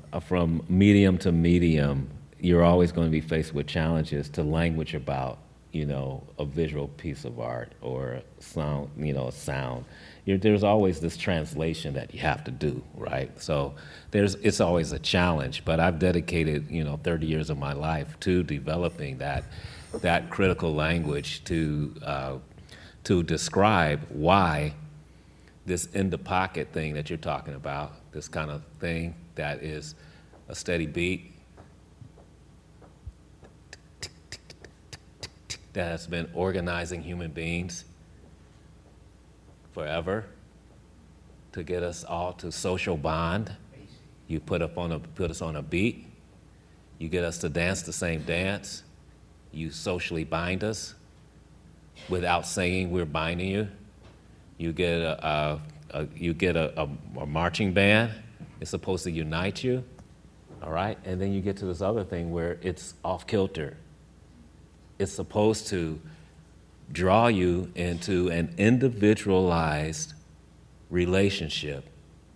medium to medium, you're always going to be faced with challenges to language about a visual piece of art or a sound, a sound. There's always this translation that you have to do, right? So it's always a challenge, but I've dedicated, 30 years of my life to developing that critical language to describe why this in the pocket thing that you're talking about, this kind of thing that is a steady beat, that has been organizing human beings forever to get us all to social bond. You put us on a beat. You get us to dance the same dance. You socially bind us without saying we're binding you. You get a marching band. It's supposed to unite you, all right? And then you get to this other thing where it's off kilter. It's supposed to draw you into an individualized relationship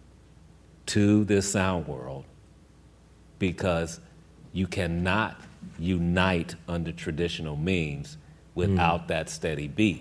to this sound world, because you cannot unite under traditional means without that steady beat.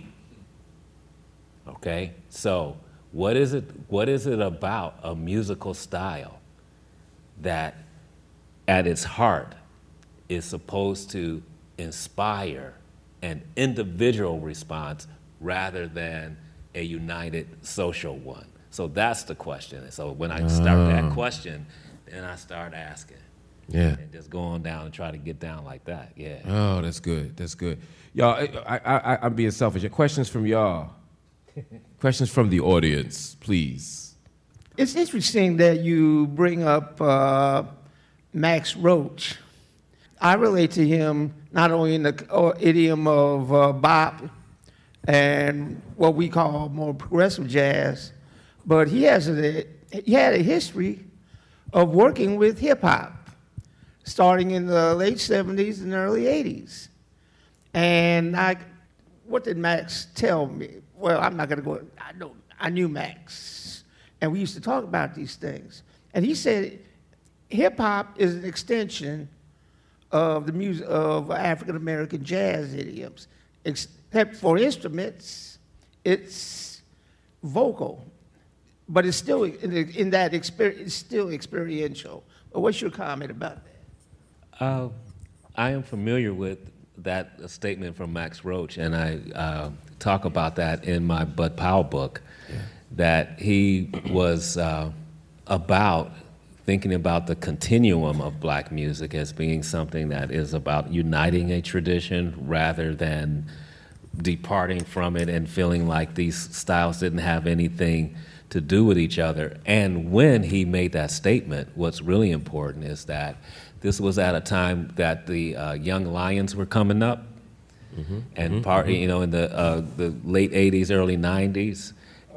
Okay? So what is it about a musical style that at its heart is supposed to inspire an individual response rather than a united social one? So that's the question. And so when I start that question, then I start asking. Yeah. And just go on down and try to get down like that. Yeah. Oh, that's good. That's good. Y'all, I'm being selfish. Questions from y'all? Questions from the audience, please. It's interesting that you bring up Max Roach. I relate to him not only in the idiom of bop and what we call more progressive jazz, but he had a history of working with hip hop, starting in the late 70s and early 80s. And what did Max tell me? Well, I'm not going to go. I knew Max, and we used to talk about these things. And he said hip hop is an extension of the music of African American jazz idioms, except for instruments. It's vocal, but it's still in that experience. It's still experiential. But what's your comment about that? I am familiar with that statement from Max Roach, and I talk about that in my Bud Powell book, that he was about thinking about the continuum of black music as being something that is about uniting a tradition rather than departing from it and feeling like these styles didn't have anything to do with each other. And when he made that statement, what's really important is that this was at a time that the Young Lions were coming up, and in the late 80s, early 90s.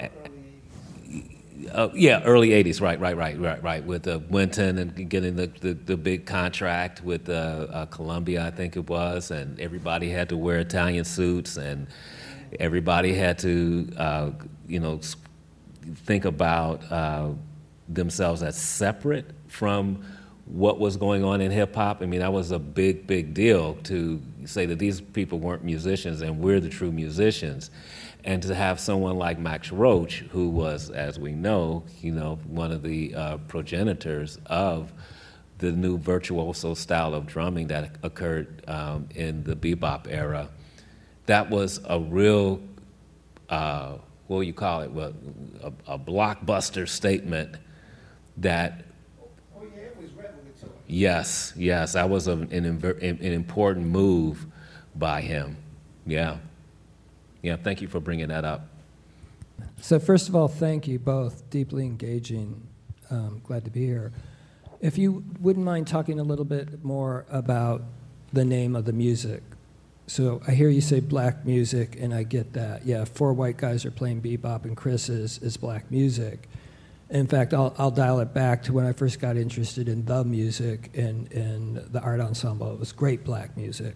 Early 80s, right. With Winton and getting the big contract with Columbia, I think it was, and everybody had to wear Italian suits, and everybody had to, think about themselves as separate from what was going on in hip hop. I mean, that was a big deal to say that these people weren't musicians and we're the true musicians. And to have someone like Max Roach, who was, as we know, one of the progenitors of the new virtuoso style of drumming that occurred in the bebop era, that was a real, what do you call it? Well, a blockbuster statement that. Oh yeah, it was revelatory. Yes, that was an important move by him. Yeah, thank you for bringing that up. So first of all, thank you both. Deeply engaging. Glad to be here. If you wouldn't mind talking a little bit more about the name of the music. So I hear you say black music, and I get that. Yeah, 4 white guys are playing bebop, and Chris is black music. In fact, I'll dial it back to when I first got interested in the music and the art ensemble. It was great black music.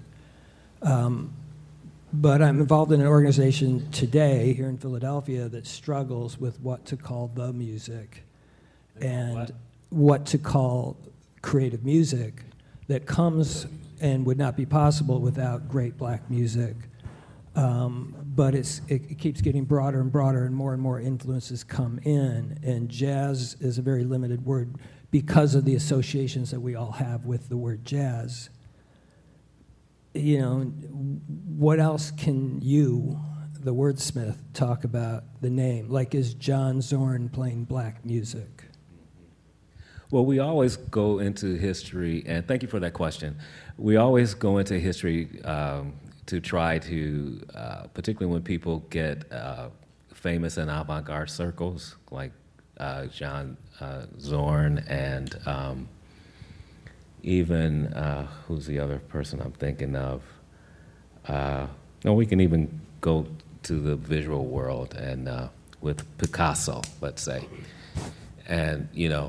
But I'm involved in an organization today here in Philadelphia that struggles with what to call the music and what to call creative music that comes and would not be possible without great black music but it keeps getting broader and broader, and more influences come in. And jazz is a very limited word because of the associations that we all have with the word jazz. You know, what else can you, the wordsmith, talk about the name? Like, is John Zorn playing black music? Well, we always go into history, and thank you for that question. We always go into history to try to, particularly when people get famous in avant-garde circles, like John Zorn and even, who's the other person I'm thinking of? No, we can even go to the visual world and with Picasso, let's say. And, you know,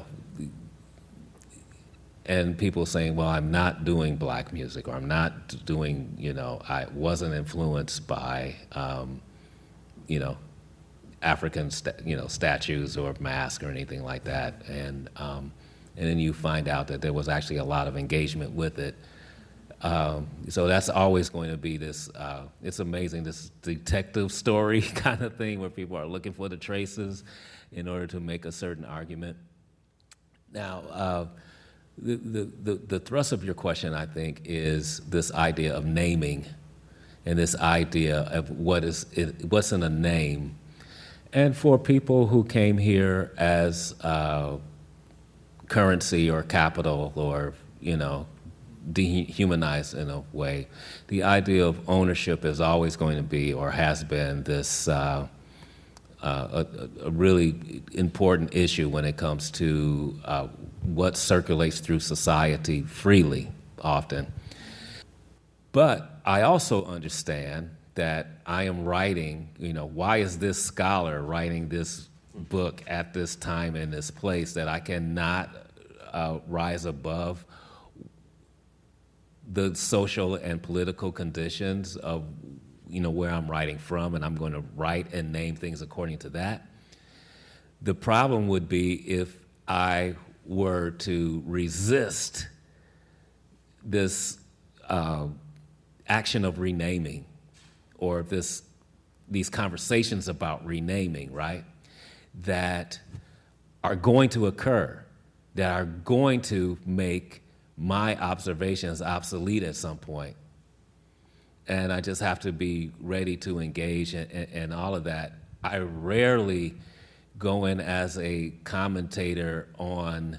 and people saying, well, I'm not doing black music, or I'm not doing, you know, I wasn't influenced by, you know, African, statues or masks or anything like that. And then you find out that there was actually a lot of engagement with it. So that's always going to be this, it's amazing, this detective story kind of thing where people are looking for the traces in order to make a certain argument. Now, the thrust of your question, I think, is this idea of naming and this idea of what's in a name. And for people who came here as currency or capital or, you know, dehumanized in a way, the idea of ownership is always going to be, or has been, this a really important issue when it comes to what circulates through society freely, often. But I also understand that I am writing, you know, why is this scholar writing this book at this time in this place, that I cannot rise above the social and political conditions of, you know, where I'm writing from, and I'm going to write and name things according to that. The problem would be if I were to resist this action of renaming, or these conversations about renaming, right, that are going to occur, that are going to make my observations obsolete at some point. And I just have to be ready to engage in all of that. I rarely go in as a commentator on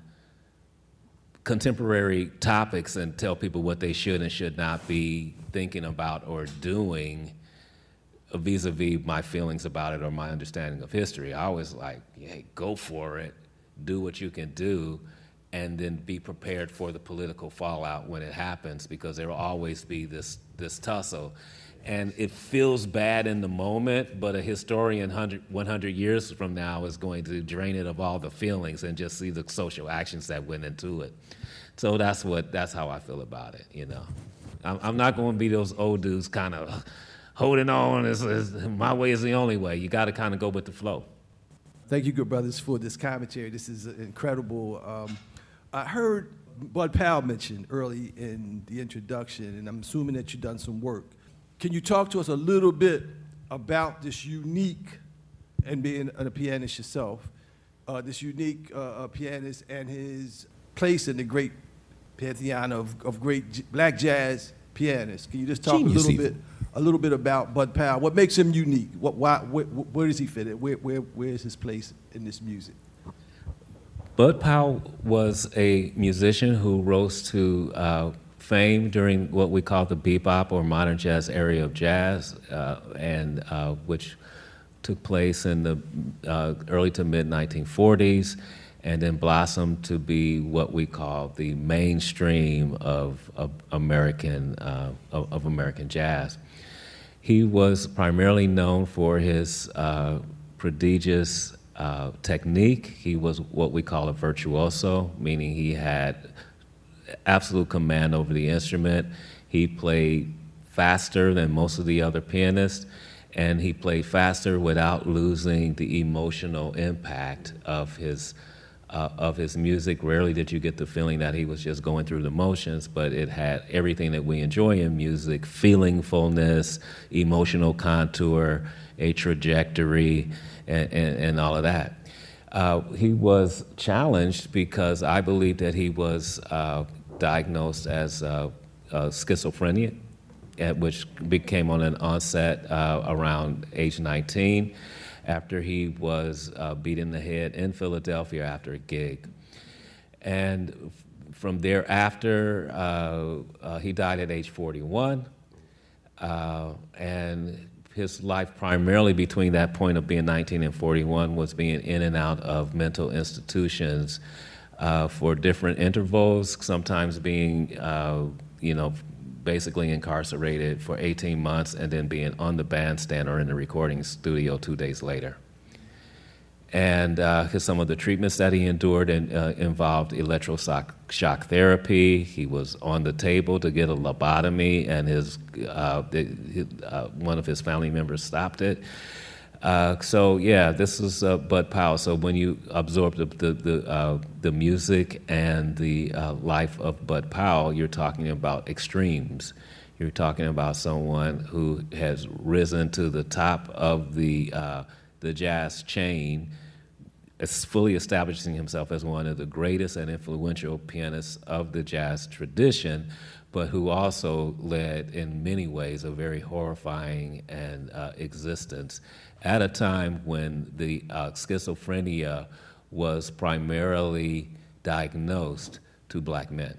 contemporary topics and tell people what they should and should not be thinking about or doing vis-a-vis my feelings about it or my understanding of history. I always like, hey, go for it, do what you can do, and then be prepared for the political fallout when it happens, because there will always be this tussle. And it feels bad in the moment, but a historian 100 years from now is going to drain it of all the feelings and just see the social actions that went into it. So that's how I feel about it, you know. I'm not going to be those old dudes kind of holding on, my way is the only way. You got to kind of go with the flow. Thank you, good brothers, for this commentary. This is incredible. I heard Bud Powell mention early in the introduction, and I'm assuming that you've done some work. Can you talk to us a little bit about this unique, and being a pianist yourself, this unique pianist and his place in the great pantheon of great black jazz pianists? Can you just talk a little bit about Bud Powell? What makes him unique? Where does he fit in? Where is his place in this music? Bud Powell was a musician who rose to fame during what we call the bebop or modern jazz area of jazz, and which took place in the early to mid 1940s, and then blossomed to be what we call the mainstream of American jazz. He was primarily known for his prodigious technique. He was what we call a virtuoso, meaning he had absolute command over the instrument. He played faster than most of the other pianists, and he played faster without losing the emotional impact of his of his music. Rarely did you get the feeling that he was just going through the motions, but it had everything that we enjoy in music: feelingfulness, emotional contour, a trajectory, and all of that. He was challenged because I believe that he was diagnosed as schizophrenia, which became on an onset around age 19, after he was beat in the head in Philadelphia after a gig. And from thereafter, he died at age 41, and his life primarily between that point of being 19 and 41 was being in and out of mental institutions for different intervals, sometimes being, basically incarcerated for 18 months and then being on the bandstand or in the recording studio 2 days later. And some of the treatments that he endured involved electroshock therapy. He was on the table to get a lobotomy, and one of his family members stopped it. This is Bud Powell. So when you absorb the music and the life of Bud Powell, you're talking about extremes. You're talking about someone who has risen to the top of the jazz chain, is fully establishing himself as one of the greatest and influential pianists of the jazz tradition, but who also led, in many ways, a very horrifying existence at a time when the schizophrenia was primarily diagnosed to black men.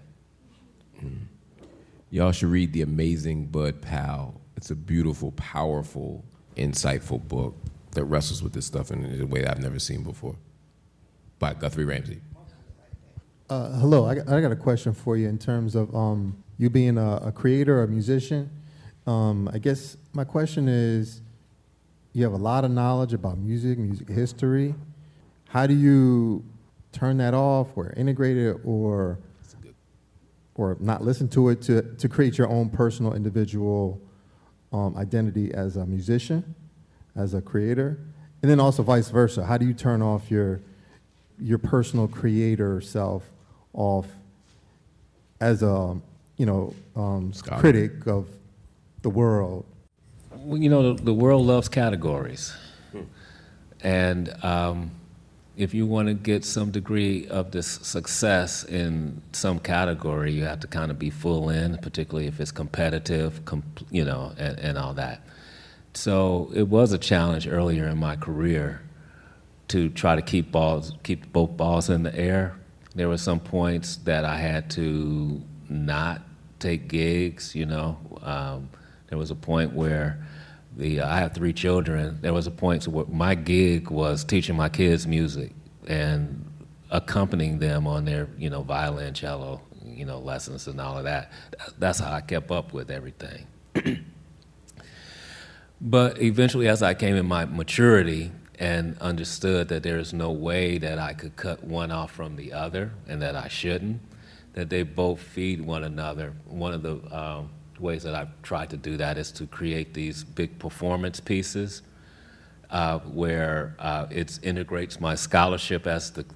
Y'all should read The Amazing Bud Powell. It's a beautiful, powerful, insightful book that wrestles with this stuff in a way that I've never seen before, by Guthrie Ramsey. Hello, I got a question for you in terms of you being a creator, a musician. I guess my question is, you have a lot of knowledge about music history. How do you turn that off or integrate it or not listen to it to create your own personal individual identity as a musician, as a creator? And then also vice versa. How do you turn off your personal creator self off as a critic of the world? Well, the world loves categories. And if you want to get some degree of this success in some category, you have to kind of be full in, particularly if it's competitive, and all that. So it was a challenge earlier in my career to try to keep both balls in the air. There were some points that I had to not take gigs. There was a point where I have 3 children. There was a point where my gig was teaching my kids music and accompanying them on their, violin, cello, lessons and all of that. That's how I kept up with everything. But eventually, as I came in my maturity and understood that there is no way that I could cut one off from the other and that I shouldn't, that they both feed one another, one of the ways that I've tried to do that is to create these big performance pieces where it integrates my scholarship as the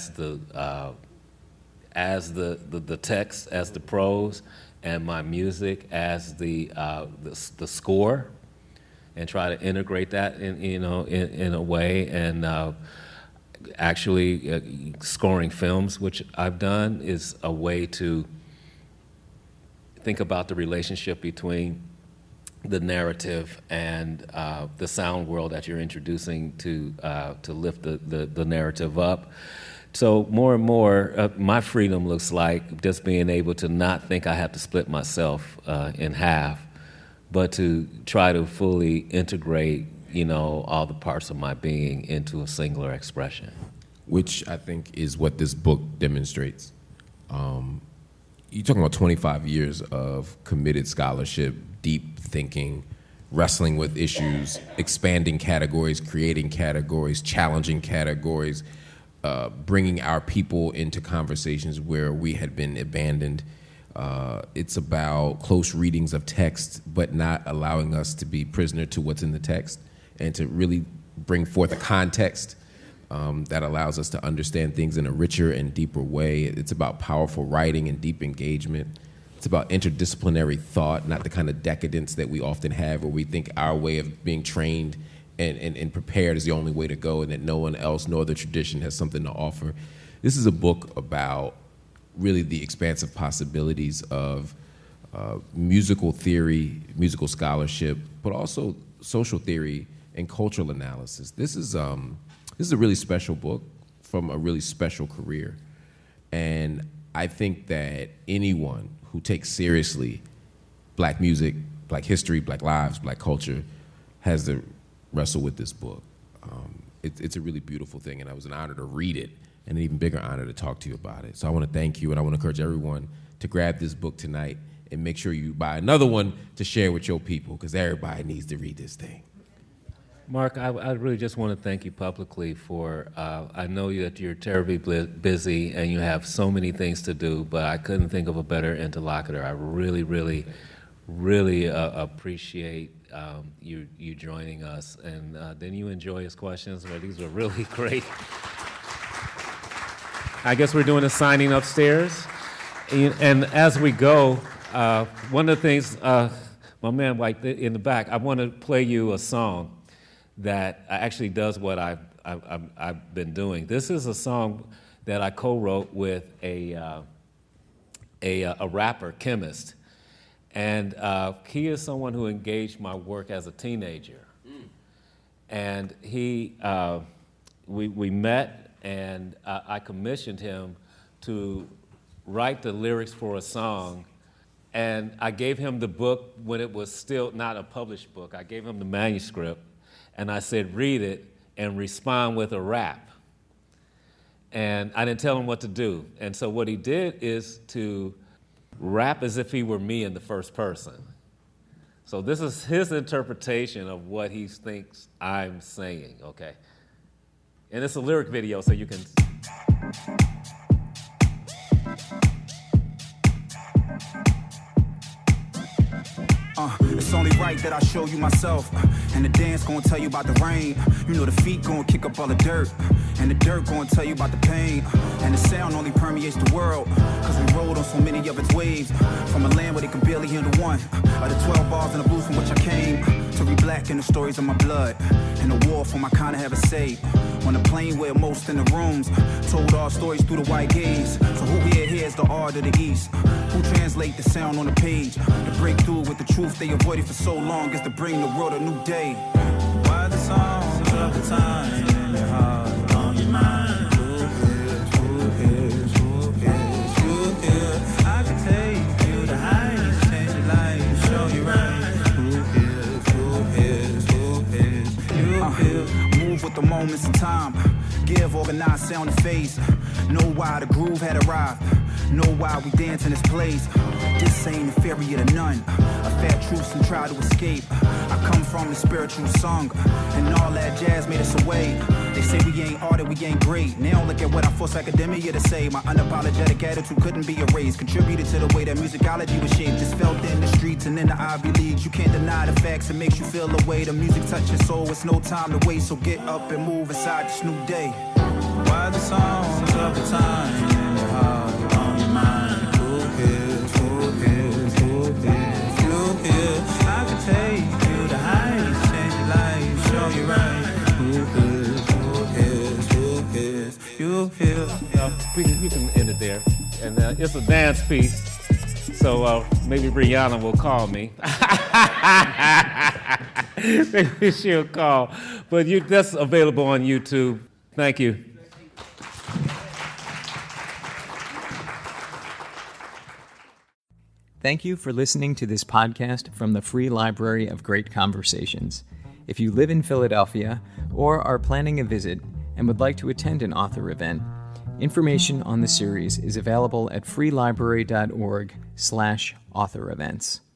text, as the prose, and my music as the score, and try to integrate that in a way. And actually scoring films, which I've done, is a way to think about the relationship between the narrative and the sound world that you're introducing to lift the narrative up. So more and more, my freedom looks like just being able to not think I have to split myself in half, but to try to fully integrate, all the parts of my being into a singular expression. Which I think is what this book demonstrates. You're talking about 25 years of committed scholarship, deep thinking, wrestling with issues, expanding categories, creating categories, challenging categories, bringing our people into conversations where we had been abandoned. It's about close readings of text, but not allowing us to be prisoner to what's in the text and to really bring forth a context that allows us to understand things in a richer and deeper way. It's about powerful writing and deep engagement. It's about interdisciplinary thought, not the kind of decadence that we often have where we think our way of being trained and prepared is the only way to go and that no one else, no other tradition has something to offer. This is a book about really the expansive possibilities of musical theory, musical scholarship, but also social theory and cultural analysis. This is a really special book from a really special career. And I think that anyone who takes seriously Black music, Black history, Black lives, Black culture has to wrestle with this book. It's a really beautiful thing, and it was an honor to read it and an even bigger honor to talk to you about it. So I want to thank you, and I want to encourage everyone to grab this book tonight and make sure you buy another one to share with your people, because everybody needs to read this thing. Mark, I really just want to thank you publicly for, I know that you're terribly busy and you have so many things to do, but I couldn't think of a better interlocutor. I really, really, really appreciate you joining us. And didn't you enjoy his questions? Well, these were really great. I guess we're doing a signing upstairs. And as we go, one of the things, my man White in the back, I want to play you a song that actually does what I've been doing. This is a song that I co-wrote with a rapper, Chemist, and he is someone who engaged my work as a teenager. And we met, and I commissioned him to write the lyrics for a song. And I gave him the book when it was still not a published book. I gave him the manuscript. And I said, read it and respond with a rap. And I didn't tell him what to do. And so what he did is to rap as if he were me in the first person. So this is his interpretation of what he thinks I'm saying, okay? And it's a lyric video, so you can... It's only right that I show you myself. And the dance gonna tell you about the rain. You know the feet gonna kick up all the dirt. And the dirt gonna tell you about the pain. And the sound only permeates the world, cause we rode on so many of its waves. From a land where they could barely handle one of the 12 bars and the blues from which I came. To read black in the stories of my blood. And the war for my kind of have a say. On the plane where most in the rooms told our stories through the white gaze. So who here is the art of the East? Who translate the sound on the page? To break through with the truth they avoided for so long is to bring the world a new day. Why the songs of the time in your heart, on your mind? Who is? I can take you to heights, change your life, show you right. Move with the moments in time. Give organized sound and phase. Know why the groove had arrived. Know why we dance in this place. This ain't inferior to none. A fat truth and try to escape. I come from the spiritual song, and all that jazz made us away. They say we ain't art and we ain't great. Now look at what I forced academia to say. My unapologetic attitude couldn't be erased. Contributed to the way that musicology was shaped. Just felt in the streets and in the Ivy Leagues. You can't deny the facts. It makes you feel the way the music touches soul. It's no time to waste, so get up and move inside this new day. Why the songs of the time in your heart, on your mind? Who is? I can take you to heights, change your life, show you right. Who is? We can end it there. And it's a dance piece, so maybe Brianna will call me. Maybe she'll call. But that's available on YouTube. Thank you. Thank you for listening to this podcast from the Free Library of Great Conversations. If you live in Philadelphia or are planning a visit and would like to attend an author event, information on the series is available at freelibrary.org/author events.